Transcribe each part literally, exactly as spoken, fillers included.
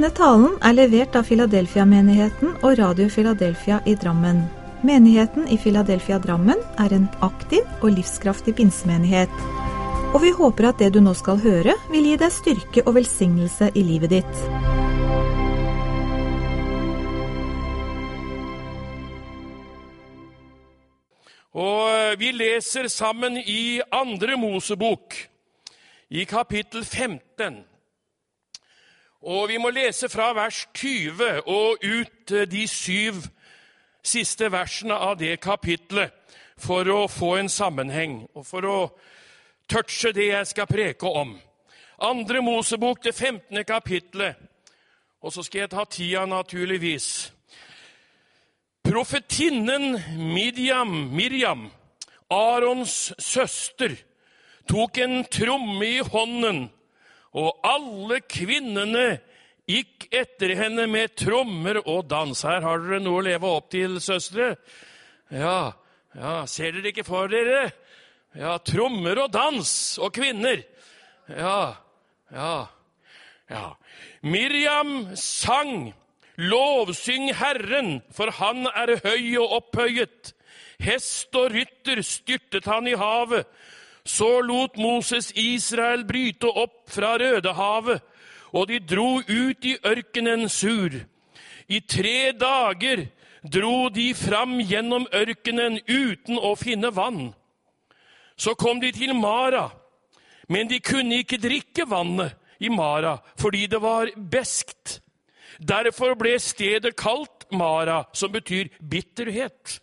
Denne talen er levert av Philadelphia-menigheten og Radio Philadelphia i Drammen. Menigheten i Philadelphia Drammen er en aktiv og livskraftig pinsemenighet. Og vi håper at det du nå skal høre vil gi deg styrke og velsignelse i livet ditt. Og vi leser sammen i andre Mosebok, i kapittel femten. Og vi må lese fra vers tyve og ut de syv siste versene av det kapitlet for å få en sammenheng, og for å touche det jeg skal preke om. Andre Mosebok, det femtende kapitlet, og så skal jeg ta tida naturligvis. Profetinnen Miriam, Miriam, Arons søster, tok en tromme i hånden, og alle kvinnene gikk etter henne med trommer og dans. Her har dere noe å leve opp til, søstre. Ja, ja, ser dere ikke for dere? Ja, trommer og dans og kvinner. Ja, ja, ja. Miriam sang, lovsyng Herren, for han er høy og opphøyet. Hest og rytter styrtet han i havet. Så lot Moses Israel bryte opp fra Rødehavet, og de dro ut i ørkenen Sur. I tre dager dro de fram gjennom ørkenen uten å finne vann. Så kom de til Mara, men de kunne ikke drikke vannet i Mara, fordi det var beskt. Derfor ble stedet kalt Mara, som betyr bitterhet.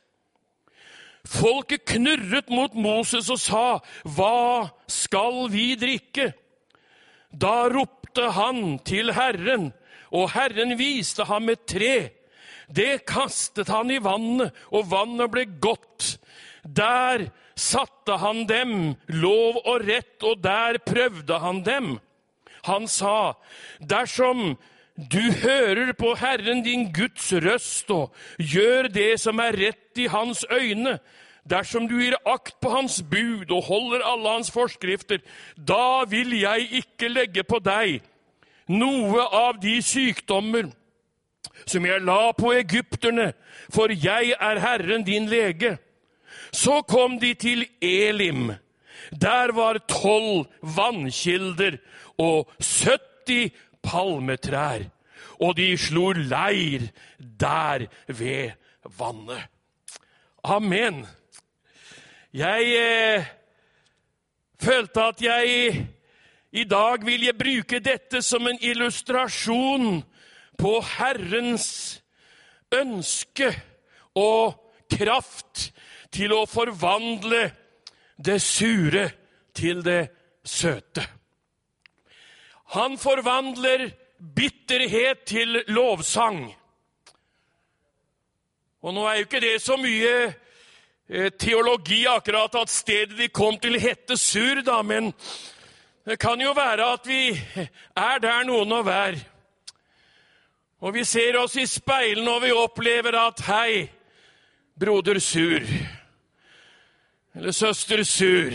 Folket knurret mot Moses og sa, «Hva skal vi drikke?» Da ropte han til Herren, og Herren viste ham et tre. Det kastet han i vannet, og vannet ble godt. Der satte han dem, lov og rett, og der prøvde han dem. Han sa, «Dersom du hører på Herren din Guds røst, og gjør det som er rett i hans øyne, dersom du gir akt på hans bud og holder alle hans forskrifter, da vil jeg ikke legge på deg noe av de sykdommer som jeg la på egypterne, for jeg er Herren din lege. Så kom de til Elim. Der var tolv vannkilder og sytti palmetrær, og de slo leir der ved vannet. Amen. Jeg eh, følte at jeg i dag vil jeg bruke dette som en illustrasjon på Herrens ønske og kraft til å forvandle det sure til det søte. Han forvandler bitterhet til lovsang. Og nå er jo ikke det så mye teologi akkurat at stedet de kom til hette Sur, da, men det kan jo være at vi er der noen og hver. Og vi ser oss i speilen og vi opplever at hei, broder Sur, eller søster Sur.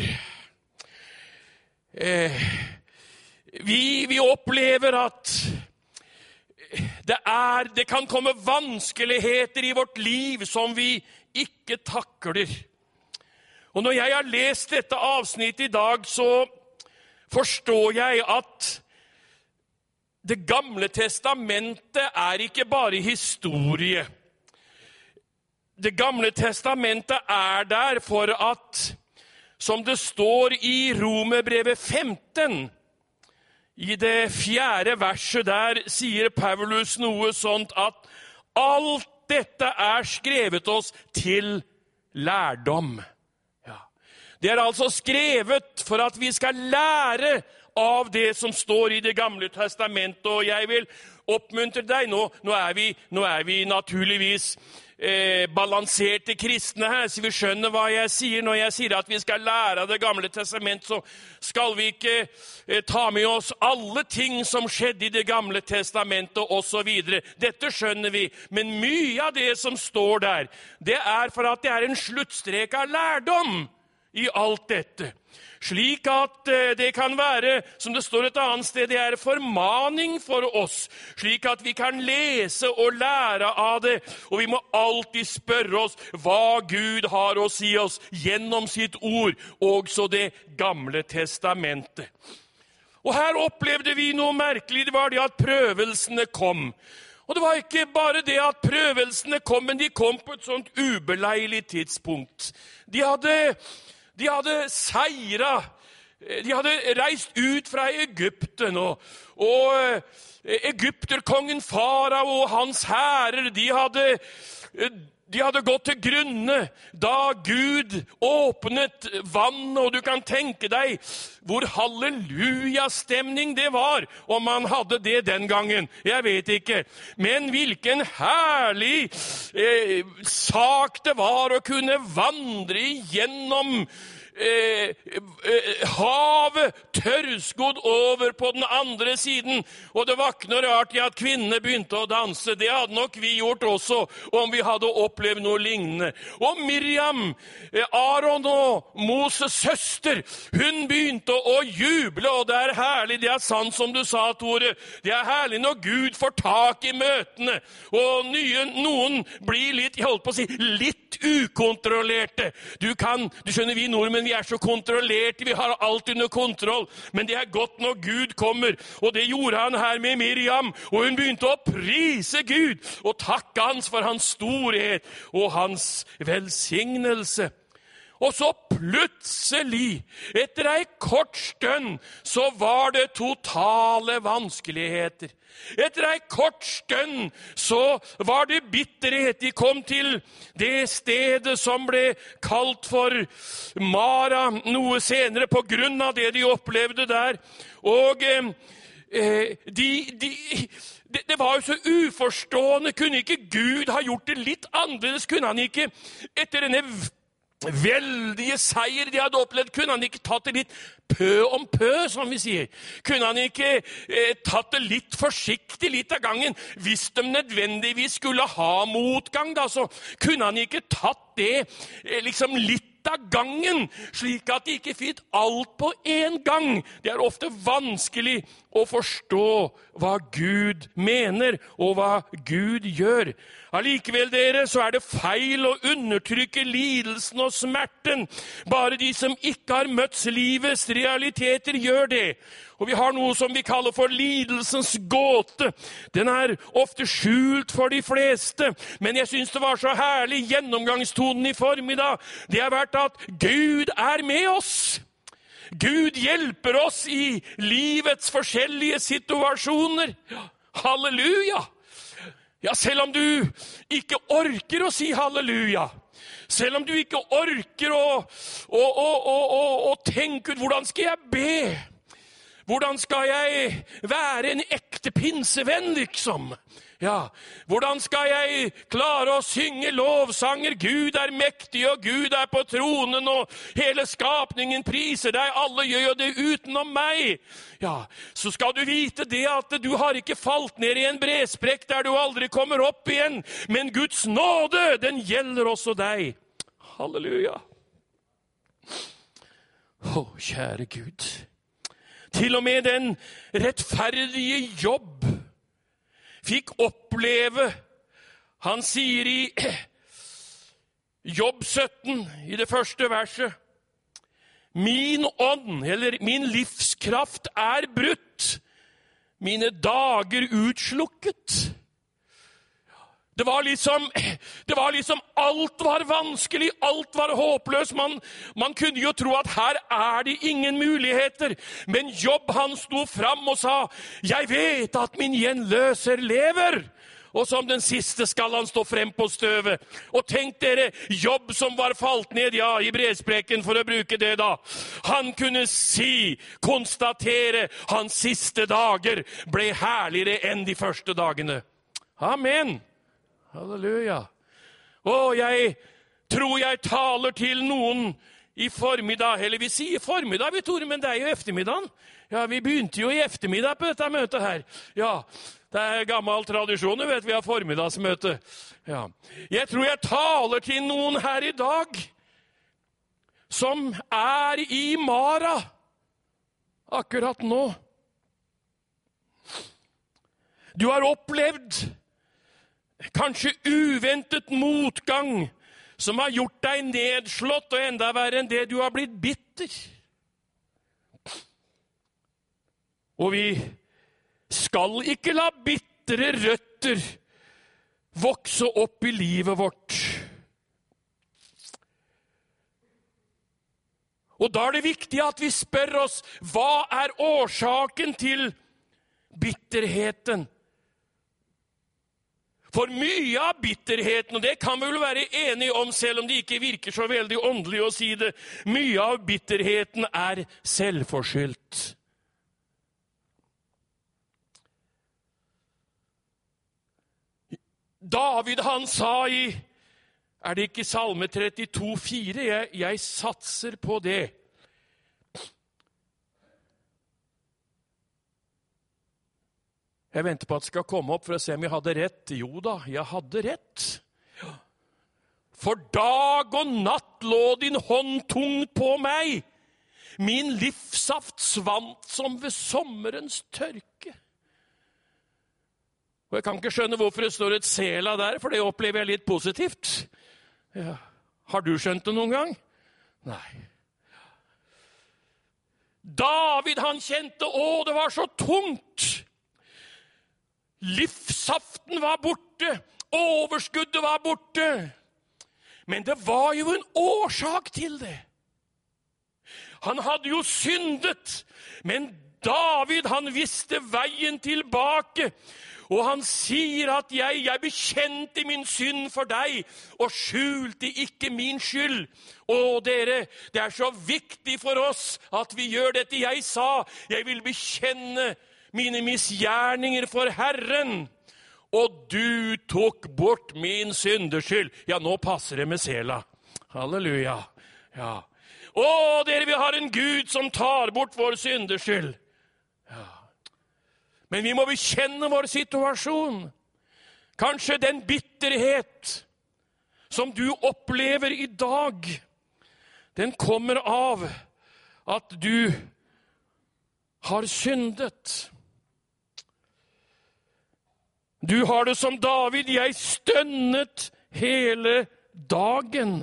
Eh, vi, vi opplever at det, er, det kan komme vanskeligheter i vårt liv som vi ikke takler. Og når jeg har lest dette avsnittet i dag, så forstår jeg at Det gamle testamentet er ikke bare historie. Det gamle testamentet er der for at, som det står i Romerbrevet femten, i det fjerde verset der sier Paulus noe sånt at alt dette er skrevet oss til lærdom. Ja. Det er altså skrevet for at vi skal lære av det som står i det gamle testamentet, og jeg vil oppmuntre deg. Nå, nå, er, vi, nå er vi naturligvis eh, balanserte kristne her, så vi skjønner hva jeg sier. Når jeg sier at vi skal lære av det gamle testamentet, så skal vi ikke eh, ta med oss alle ting som skjedde i det gamle testamentet og så videre. Dette skjønner vi, men mye av det som står der, det er for at det er en sluttstrek av lærdom i alt dette. Slik at det kan være, som det står et annet sted, det er formaning for oss, slik at vi kan lese og lære av det, og vi må alltid spørre oss hva Gud har å si oss gjennom sitt ord, også det gamle testamentet. Og her opplevde vi noe merkelig, det var det at prøvelsene kom. Og det var ikke bare det at prøvelsene kom, men de kom på et sånt ubeleilig tidspunkt. De hadde... De hadde seiret, de hadde reist ut fra Egypten, og, og egypterkongen Farao og hans hærer, de hadde, de hadde gått til grunne da Gud åpnet vann, og du kan tenke deg hvor halleluja-stemning det var, om man hadde det den gangen. Jeg vet ikke, men hvilken herlig eh, sak det var å kunne vandre igjennom Eh, eh, havet tørrskodd over på den andre siden, og det var ikke noe rart i at kvinnene begynte å danse. Det hadde nok vi gjort også, om vi hadde opplevd noe lignende. Og Miriam, eh, Aron og Moses søster, hun begynte å juble, og det er herlig, det er sant som du sa, Tore. Det er herlig når Gud får tak i møtene, og nye, noen blir litt, jeg holdt på å si, litt ukontrollerte. Du kan, du skjønner, vi nordmenn, vi er så kontrollerte, vi har alt under kontroll, men det er godt når Gud kommer, og det gjorde han her med Miriam, og hun begynte å prise Gud, og takke hans for hans storhet, og hans velsignelse. Og så plutselig, etter ei kort stund, så var det totale vanskeligheter. Etter ei kort stund så var det bitterhet. De kom til det stedet som ble kalt for Mara noe senere på grunn av det de opplevde der. Og eh, de, de, det, det var jo så uforstående. Kunne ikke Gud ha gjort det litt annerledes? Kunne han ikke etter denne veldige seier de hadde opplevd, kunne han ikke tatt det litt pø om pø, som vi sier? Kunne han ikke eh, tatt det litt forsiktig, litt av gangen? Hvis de nødvendigvis skulle ha motgang, da, så kunne han ikke tatt det eh, liksom litt av gangen, slik at de ikke fikk alt på en gang. Det er ofte vanskelig å forstå hva Gud mener, og hva Gud gjør. Allikevel, dere, så er det feil å undertrykke lidelsen og smerten. Bare de som ikke har møtt livets realiteter gjør det. Og vi har noe som vi kaller for lidelsens gåte. Den er ofte skjult for de fleste, men jeg synes det var så herlig gjennomgangstonen i formiddag. Det har vært at Gud er med oss. Gud hjelper oss i livets forskjellige situasjoner. Halleluja! Ja, selv om du ikke orker å si halleluja, selv om du ikke orker å, å, å, å, å, å tenke ut hvordan skal jeg be, hvordan skal jeg være en ekte pinsevenn, liksom? Ja, hvordan skal jeg klare å synge lovsanger? Gud er mektig, og Gud er på tronen, og hele skapningen priser deg. Alle gjør det utenom meg. Ja, så skal du vite det at du har ikke falt ned i en bresprekk der du aldri kommer opp igjen. Men Guds nåde, den gjelder også deg. Halleluja. Å, kjære Gud. Til og med den rettferdige Jobb fikk oppleve, han sier i Jobb sytten, i det første verset, min ånd, eller min livskraft er brutt, mine dager utslukket. Det var liksom, det var liksom alt var vanskelig, alt var håpløst. Man, man kunne jo tro at her er det ingen muligheter. Men Jobb, han sto fram og sa, jeg vet at min gjenløser lever. Og som den siste skal han stå frem på støvet. Og tenk dere, Jobb som var falt ned, ja, i bredsprekken for å bruke det da. Han kunne si, konstatere, hans siste dager ble herligere enn de første dagene. Amen. Halleluja. Og jeg tror jeg taler til noen i formiddag, eller vi sier formiddag, vi Tore, men det er jo eftermiddagen. Ja, vi begynte jo i eftermiddag på dette møtet her. Ja, det er gammel tradisjon, du vet, vi har formiddagsmøte. Ja. Jeg tror jeg taler til noen her i dag, som er i Mara akkurat nå. Du har opplevd kanskje uventet motgang som har gjort deg nedslått, og enda verre enn det, du har blitt bitter. Og vi skal ikke la bitre røtter vokse opp i livet vårt. Og da er det viktig at vi spør oss, hva er årsaken til bitterheten? For mye av bitterheten, og det kan vi vel være enige om, selv om det ikke virker så veldig åndelig å si det, mye av bitterheten er selvforskyldt. David, han sa i, er det ikke Salme trettito fire? Jeg, jeg satser på det. Jeg venter på at det skal komme opp for å se om jeg hadde rett. Jo da, jeg hadde rett. For dag og natt lå din hånd tungt på meg. Min livssaft svant som ved sommerens tørke. Og jeg kan ikke skjønne hvorfor det står et sela der, for det opplever jeg litt positivt. Ja. Har du skjønt det noen gang? Nei. David, han kjente, å, det var så tungt. Livssaften var borte, overskuddet var borte. Men det var jo en årsak til det. Han hadde jo syndet, men David, han visste veien tilbake. Og han sier at jeg, jeg bekjente min synd for deg, og skjulte ikke min skyld. Og dere, det er så viktig for oss at vi gjør dette. Jeg sa, jeg vil bekjenne mine misgjerninger for Herren, og du tok bort min syndeskyld. Ja, nå passer det med sela. Halleluja. Ja. Å, dere, vi har en Gud som tar bort vår syndeskyld. Ja. Men vi må bekjenne vår situasjon. Kanskje den bitterhet som du opplever i dag, den kommer av at du har syndet. Du har det som David, jeg stønnet hele dagen.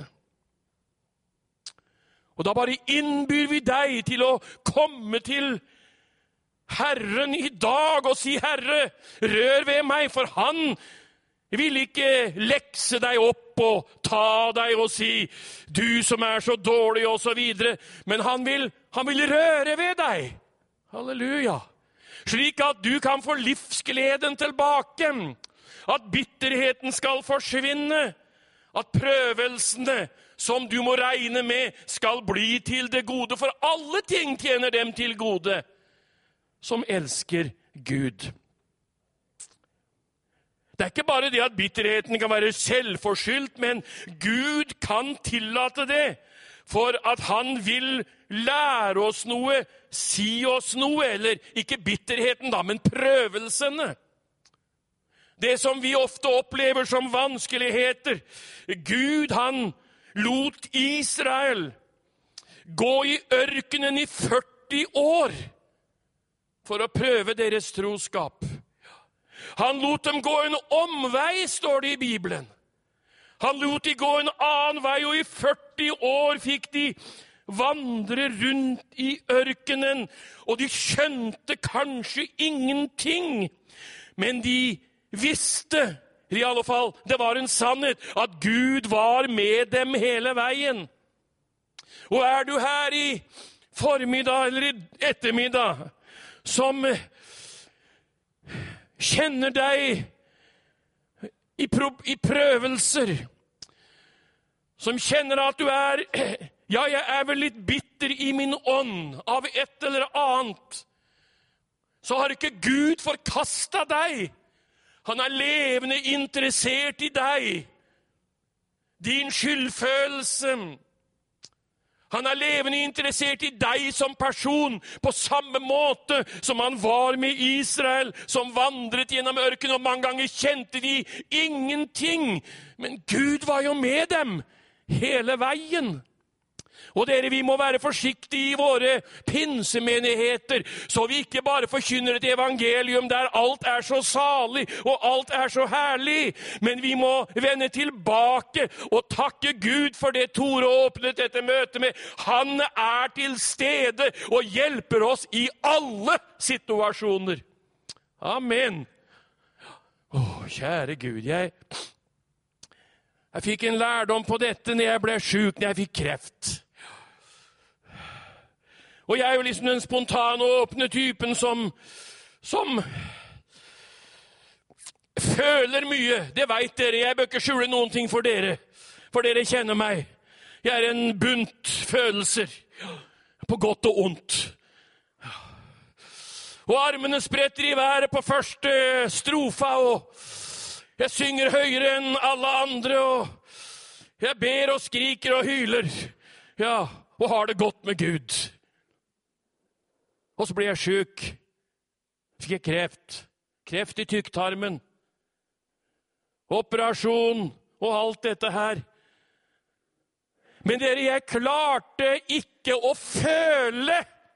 Og da bare innbyr vi deg til å komme til Herren i dag og si, Herre, rør ved meg, for han vil ikke lekse deg opp og ta deg og si, du som er så dårlig og så videre, men han vil, han vil røre ved deg. Halleluja. Slik at du kan få livsgleden tilbake, at bitterheten skal forsvinne, at prøvelsene som du må regne med skal bli til det gode, for alle ting tjener dem til gode, som elsker Gud. Det er ikke bare det at bitterheten kan være selvforskyldt, men Gud kan tillate det, for at han vil lære oss noe, si oss noe, eller ikke bitterheten da, men prøvelsene. Det som vi ofte opplever som vanskeligheter. Gud, han lot Israel gå i ørkenen i førti år for å prøve deres troskap. Han lot dem gå en omvei, står det i Bibelen. Han lot de gå en annen vei, og i førti år fikk de vandre rundt i ørkenen, og de skjønte kanskje ingenting, men de visste, i alle fall, det var en sannhet, at Gud var med dem hele veien. Og er du her i formiddag eller i ettermiddag, som kjenner deg i, prøv- i prøvelser, som kjenner at du er, ja, jeg er vel litt bitter i min ånd av et eller annet, så har ikke Gud forkastet deg. Han er levende interessert i deg, din skyldfølelse. Han er levende interessert i deg som person, på samme måte som han var med Israel, som vandret gjennom ørkenen, og mange ganger kjente de ingenting. Men Gud var jo med dem hele veien. Og dere, vi må være forsiktige i våre pinsemenigheter, så vi ikke bare forkynner et evangelium der alt er så salig og alt er så herlig. Men vi må vende tilbake og takke Gud for det Tore åpnet dette møtet med. Han er til stede og hjelper oss i alle situasjoner. Amen. Åh, kjære Gud, jeg, jeg fikk en lærdom på dette når jeg ble syk, når jeg fikk kreft. Og jeg er jo liksom den spontane og åpne typen som, som føler mye. Det vet dere, jeg bør ikke skjule noen ting for dere, for dere kjenner meg. Jeg er en bunt følelser, på godt og ondt. Og armene spretter i været på første strofa, og jeg synger høyere enn alle andre, og jeg ber og skriker og hyler, ja, og har det godt med Gud. Og så ble jeg syk. Fikk jeg kreft. Kreft i tykktarmen. Operasjon og alt dette her. Men dere, jeg klarte ikke å føle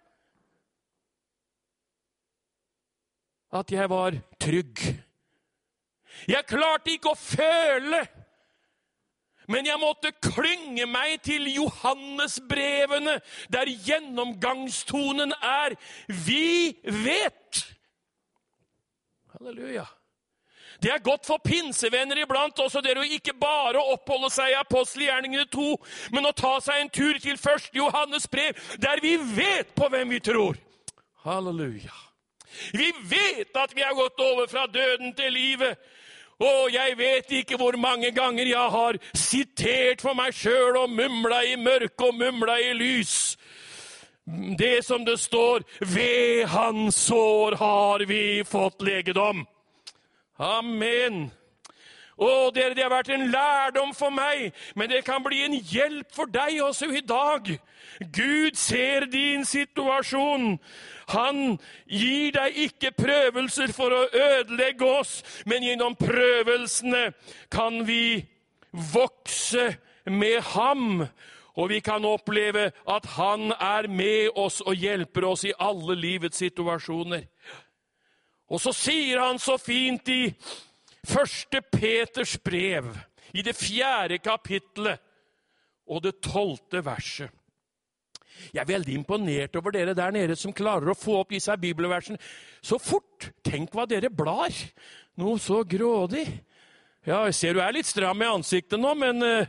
at jeg var trygg. Jeg klarte ikke å føle, men jeg måtte klynge meg til Johannesbrevene, der gjennomgangstonen er «Vi vet». Halleluja. Det er godt for pinsevenner iblant også, dere å ikke bare oppholde seg i apostelgjerningene to, men å ta seg en tur til første Johannes brev, der vi vet på hvem vi tror. Halleluja. Vi vet at vi har gått over fra døden til livet, og jeg vet ikke hvor mange ganger jeg har sitert for meg selv og mumlet i mørke og mumlet i lys. Det som det står, ved hans sår har vi fått legedom. Amen. Og dere, det har vært en lærdom for meg, men det kan bli en hjelp for deg også i dag. Gud ser din situasjon. Han gir deg ikke prøvelser for å ødelegge oss, men gjennom prøvelsene kan vi vokse med ham, og vi kan oppleve at han er med oss og hjelper oss i alle livets situasjoner. Og så sier han så fint i første Peters brev, i det fjerde kapitlet og det tolvte verset. Jeg er veldig imponert over dere der nede som klarer å få opp disse bibelversene så fort. Tenk hva dere blar. Noe så grådig. Ja, jeg ser du er litt stram i ansiktet nå, men uh,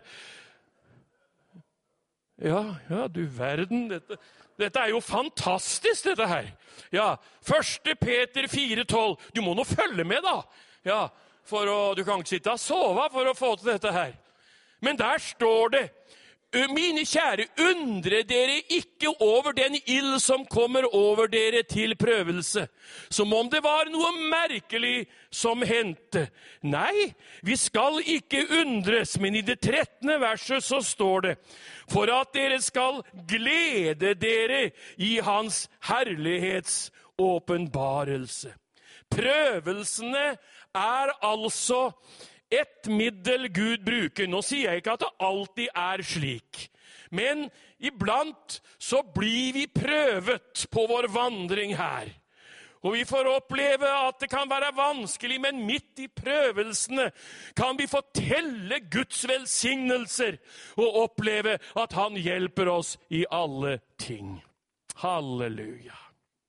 ja, ja, du verden. Dette, dette er jo fantastisk, dette her. Ja, første Peter fire tolv. Du må nå følge med da. Ja, for å, du kan ikke sitte og sove for å få til dette her. Men der står det, mine kjære, undre dere ikke over den ild som kommer over dere til prøvelse, som om det var noe merkelig som hendte. Nei, vi skal ikke undres, men i det trettende verset så står det, for at dere skal glede dere i hans herlighets åpenbarelse. Prøvelsene er altså et middel Gud bruker. Nå sier jeg ikke at det alltid er slik, men iblant så blir vi prøvet på vår vandring her. Og vi får oppleve at det kan være vanskelig, men midt i prøvelsene kan vi fortelle Guds velsignelser og oppleve at han hjelper oss i alle ting. Halleluja.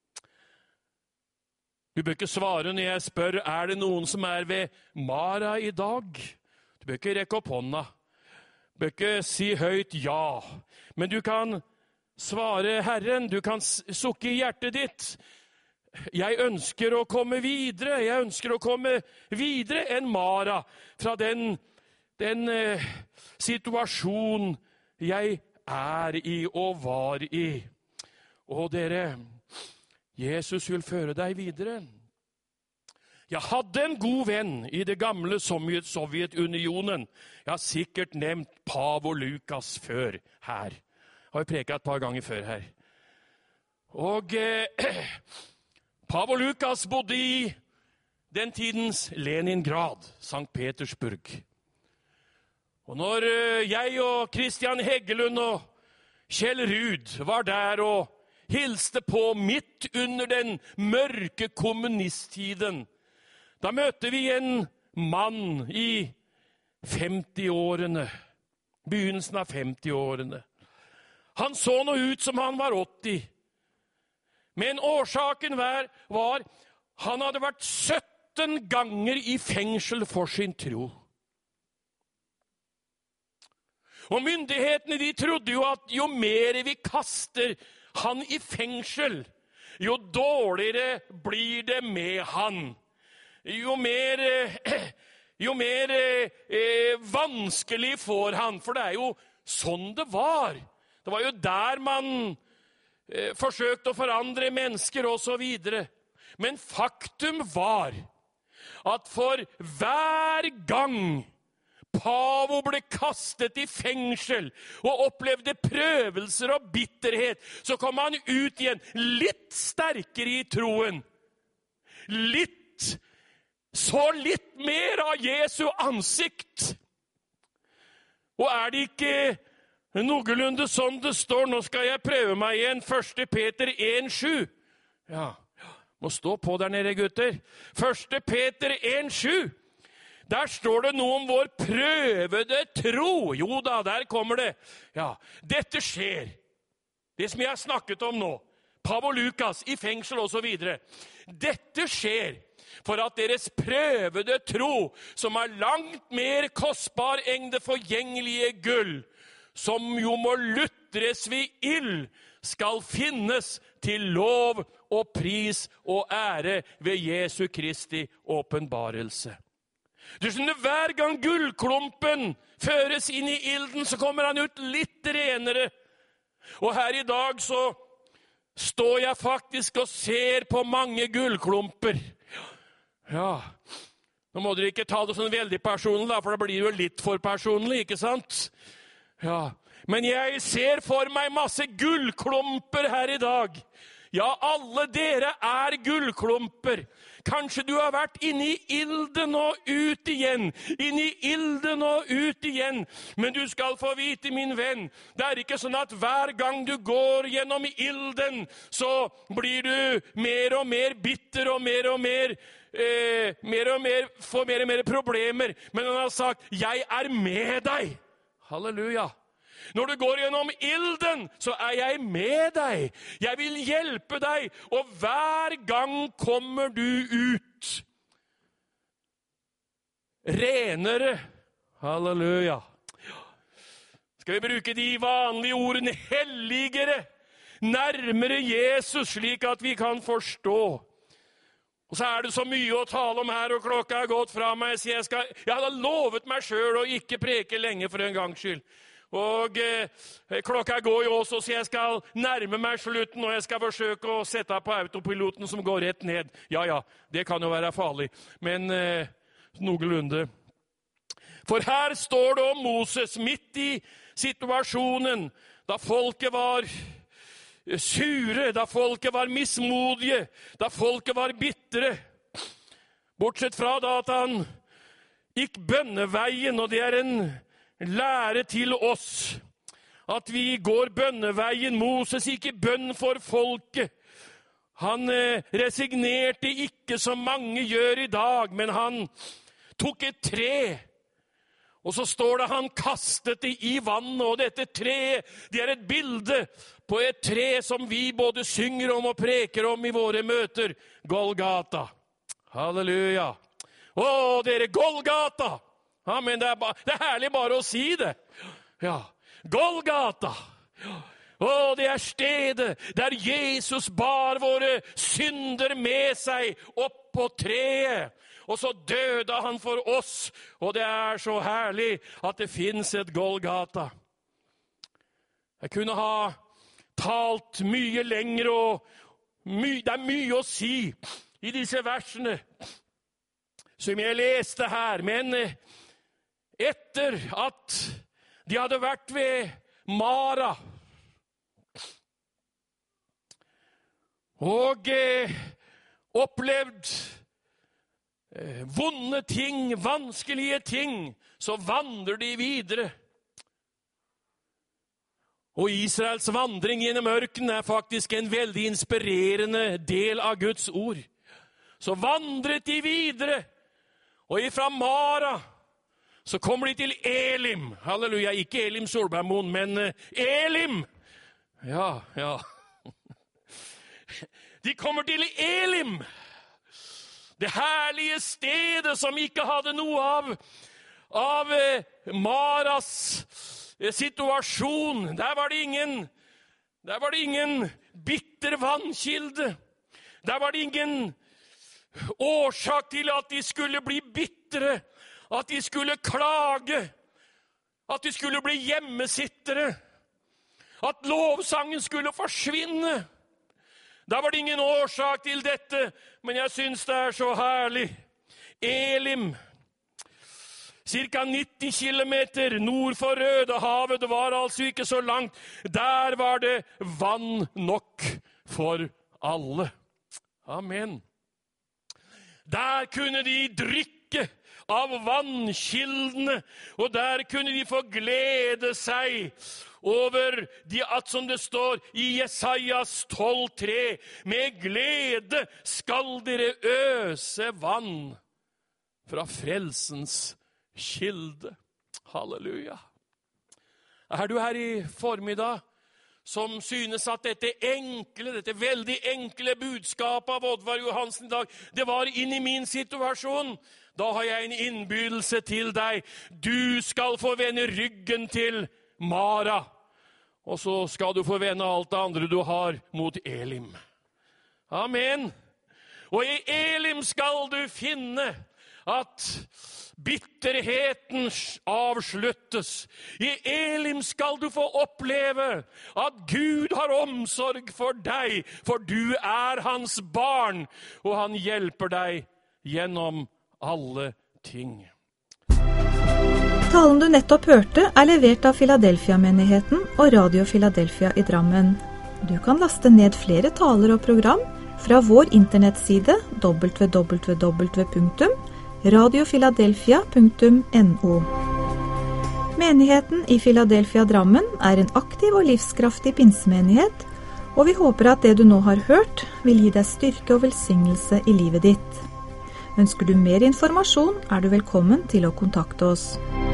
Du bør ikke svare når jeg spør, er det noen som er ved Mara i dag? Du bør ikke rekke opp hånda. Du bør ikke si høyt ja. Men du kan svare Herren, du kan sukke i hjertet ditt. Jeg ønsker å komme videre, jeg ønsker å komme videre enn Mara fra den, den eh, situasjon jeg er i og var i. Og dere, Jesus vil føre deg videre. Jeg hadde en god venn i det gamle Sovjetunionen. Jeg har sikkert nevnt Pav og Lukas før her. Jeg har jo preket et par ganger før her. Og eh, Pav og Lukas bodde i den tidens Leningrad, Sankt Petersburg. Og når eh, jeg og Christian Heggelund og Kjell Rud var der og hilste på midt under den mørke kommunisttiden. Da møtte vi en mann i femti-årene, begynnelsen av femti-årene. Han så noe ut som han var åtti. Men årsaken var, var han hadde vært sytten ganger i fengsel for sin tro. Og myndighetene de trodde jo at jo mer vi kaster han i fengsel, jo dårligere blir det med han. Jo mer, jo mer eh, vanskelig får han, for det er jo sånn det var. Det var jo der man eh, forsøkte å forandre mennesker og så videre. Men faktum var at for hver gang Pavo ble kastet i fengsel og opplevde prøvelser og bitterhet, så kom han ut igjen litt sterkere i troen. Litt, så litt mer av Jesu ansikt. Og er det ikke noenlunde sånn det står? Nå skal jeg prøve meg igjen. første Peter en sju. Ja, må stå på der nede, gutter. første Peter en sju. Der står det noe om vår prøvede tro. Jo da, der kommer det. Ja, dette skjer. Det som jeg har snakket om nå. Pav og Lukas i fengsel og så videre. Dette skjer for at deres prøvede tro, som er langt mer kostbar enn det forgjengelige gull, som jo må lutres ved ild, skal finnes til lov og pris og ære ved Jesu Kristi åpenbarelse. Du skjønner, hver gang gullklumpen føres inn i ilden, så kommer han ut litt renere. Og her i dag så står jeg faktisk og ser på mange gullklumper. Ja, nå må dere ikke ta det sånn veldig personlig, da, for det blir jo litt for personlig, ikke sant? Ja, men jeg ser for meg masse gullklumper her i dag. Ja, alle dere er gullklumper. Kanskje du har vært inne i ilden og ut igjen. Inne i ilden og ut igjen. Men du skal få vite, min venn, det er ikke sånn at hver gang du går gjennom ilden, så blir du mer og mer bitter og mer og mer, eh, mer og mer, får mer og mer problemer. Men han har sagt, jeg er med deg. Halleluja. Når du går gjennom ilden, så er jeg med deg. Jeg vil hjelpe deg, og hver gang kommer du ut renere. Halleluja. Skal vi bruke de vanlige ordene, helligere, nærmere Jesus, slik at vi kan forstå. Og så er det så mye å tale om her, og klokka er gått fra meg, så jeg, skal, jeg hadde lovet meg selv å ikke preke lenge for en gangs skyld. Og eh, klokka går jo også, så jeg skal nærme meg slutten, og jeg skal forsøke å sette på autopiloten som går rett ned. Ja, ja, det kan jo være farlig, men eh, noenlunde. For her står det om Moses midt i situasjonen, da folket var sure, da folket var mismodige, da folket var bittre. Bortsett fra da at han gikk bønneveien, og det er en lære til oss at vi går bønneveien. Moses gikk i bønn for folket. Han eh, resignerte ikke som mange gjør i dag, men han tok et tre, og så står det han kastet det i vannet, og dette treet, det er et bilde på et tre som vi både synger om og preker om i våre møter. Golgata. Halleluja. Å, dere, Golgata! Ja, men det er, ba, det er herlig bare å si det. Ja, Golgata. Å, det er stedet der Jesus bar våre synder med seg opp på treet. Og så døde han for oss, og det er så herlig at det finnes et Golgata. Jeg kunne ha talt mye lenger, og my, det er mye å si i disse versene som jeg leste her, men etter at de hadde vært ved Mara og eh, opplevd eh, vonde ting, vanskelige ting, så vandrer de videre. Og Israels vandring gjennom ørkenen er faktisk en veldig inspirerende del av Guds ord. Så vandret de videre, og ifra Mara så kommer de til Elim. Halleluja, ikke Elim Solbergmoen, men Elim. Ja, ja. De kommer til Elim, det herlige stedet som ikke hadde noe av, av Maras situasjon. Der var det ingen, der var det ingen bitter vannkilde. Der var det ingen årsak til at de skulle bli bittere, at de skulle klage, at de skulle bli hjemmesittere, at lovsangen skulle forsvinne. Der var det ingen årsak til dette, men jeg synes det er så herlig. Elim, cirka nitti kilometer nord for Rødehavet, det var altså ikke så langt. Der var det vann nok for alle. Amen. Der kunne de drikke av vannkildene, og der kunne de få glede seg over de, at som det står i Jesajas tolv tre, med glede skal dere øse vann fra frelsens kilde. Halleluja. Er du her i formiddag som synes at dette enkle, dette veldig enkle budskapet av Oddvar Johansen i dag, det var inn i min situasjon? Da har jeg en innbydelse til deg. Du skal få vende ryggen til Mara, og så skal du få vende alt det andre du har mot Elim. Amen. Og i Elim skal du finne at bitterheten avsluttes. I Elim skal du få oppleve at Gud har omsorg for deg, for du er hans barn, og han hjelper deg gjennom alle ting. Talen du nettopp hørte er levert av Philadelphia-menigheten og Radio Philadelphia i Drammen. Du kan laste ned flere taler og program fra vår internettside w w w punktum radio philadelphia punktum no. Menigheten i Philadelphia Drammen er en aktiv og livskraftig pinsemenighet, og vi håper at det du nå har hørt vil gi deg styrke og velsignelse i livet ditt. Ønsker du mer informasjon, er du velkommen til å kontakte oss.